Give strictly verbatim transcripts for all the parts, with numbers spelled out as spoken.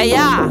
Hey, yeah.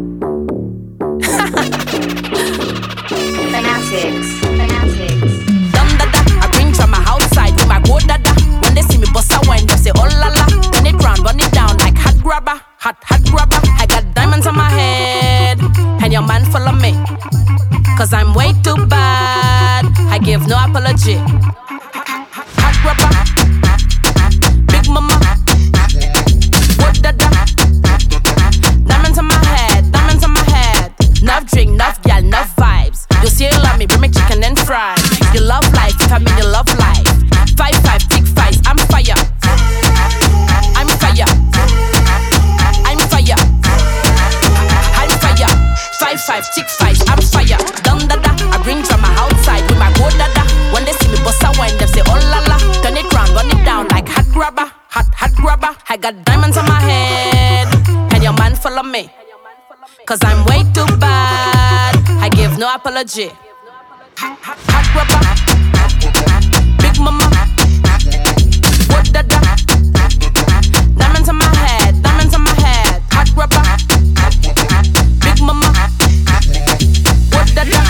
Fanatics, fanatics. Dum da da, I bring from my outside with my go da da. When they see me bust a wine, they say oh la la. Turn it round, run it down like hot grabber, hot hot grabber. I got diamonds on my head, and your man follow me, cause I'm way too bad. I give no apology. Hot grabber, big mama, what da da. Diamonds on my head, diamonds on my head. Enough drink, enough gal, enough vibes. You still love me, bring me chicken and fries. You love life, if I mean you love life. Five, five, tick fives, I'm fire. I'm fire. I'm fire. I'm fire. Five, five, tick fives, I'm fire. Dum da da, I bring drama outside with my go da da. When they see me bust a wine, they say oh la la. Turn it round, run it down like hot grabber, hot hot grabber. I got diamonds on my head, and your man follow me, cause I'm way too bad. I give no apology. Hot grabber, big mama, what da da. Diamonds on my head, diamonds on my head. Hot grabber, big mama, what da da.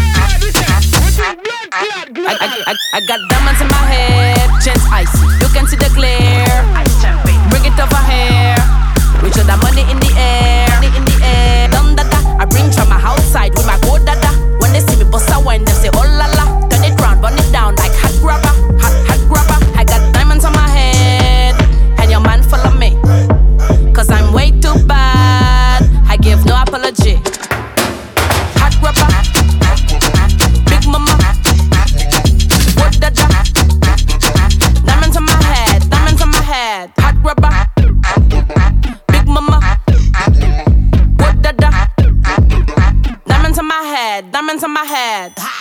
I, I, I, I got diamonds in my head, chains icy, you can see the glare. Bring it over here, we show the money in the air, money in the air. Dum da da, I bring from my outside with my go da da. When they see me bust a wine, they say oh la la. Turn it round, run it down like hot grabber, hot hot grabber. I got diamonds on my head, and your man follow me, cause I'm way too bad. I give no apology. Hot grabber, big mama, what da da. Diamonds on my head, diamonds on my head. Hot grabber, big mama, what da da. Diamonds on my head, diamonds on my head.